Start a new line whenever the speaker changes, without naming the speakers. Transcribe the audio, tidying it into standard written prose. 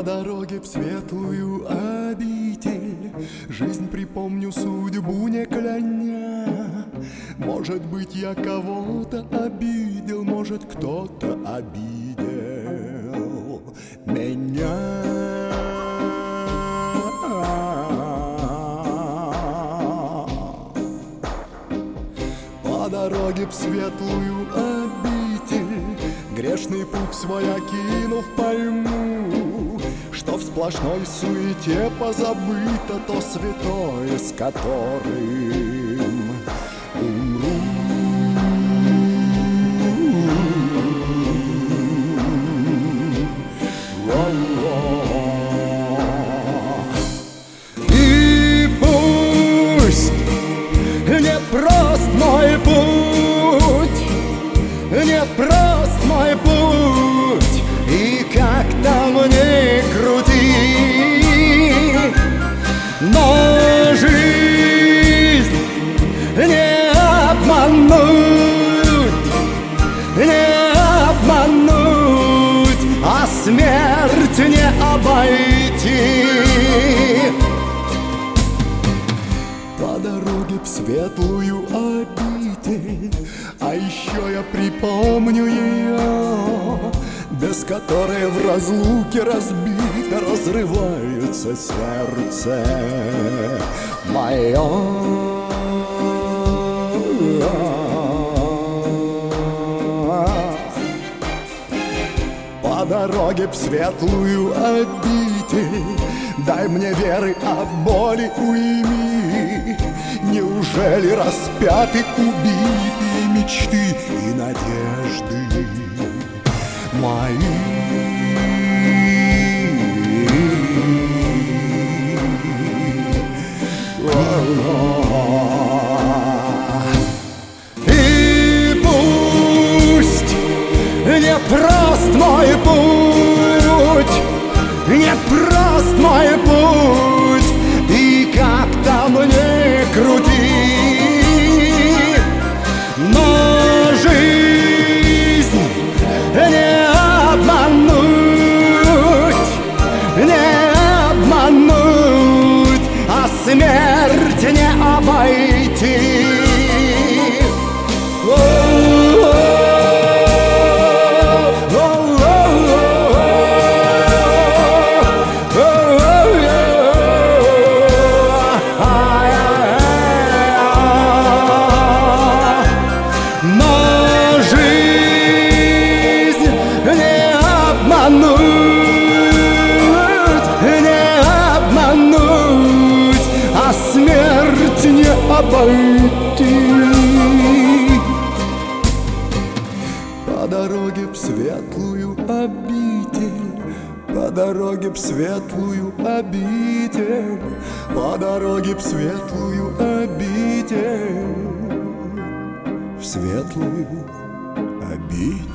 По дороге в светлую обитель жизнь припомню, судьбу не кляня. Может быть, я кого-то обидел, может, кто-то обидел меня. По дороге в светлую обитель грешный путь свой окинув, пойму, что в сплошной суете позабыто то святое, с которым умру. И пусть не прост мой путь, не прост мой путь, и как там ни крути, но жизнь не обмануть, не обмануть, а смерть не обойти. По дороге в светлую обитель, а еще я припомню ее, без которой в разлуке разбито разрывается сердце мое. По дороге в светлую обитель дай мне веры, от боли уйми. Неужели распяты, убитые мечты и надежды мои? И пусть не прост мой путь, не прост мой путь, и как там ни крути, но жизнь не обмануть, не обмануть, а смерть не обойти. Смерть не обойти. По дороге в светлую обитель, по дороге в светлую обитель, по дороге в светлую обитель, в светлую обитель.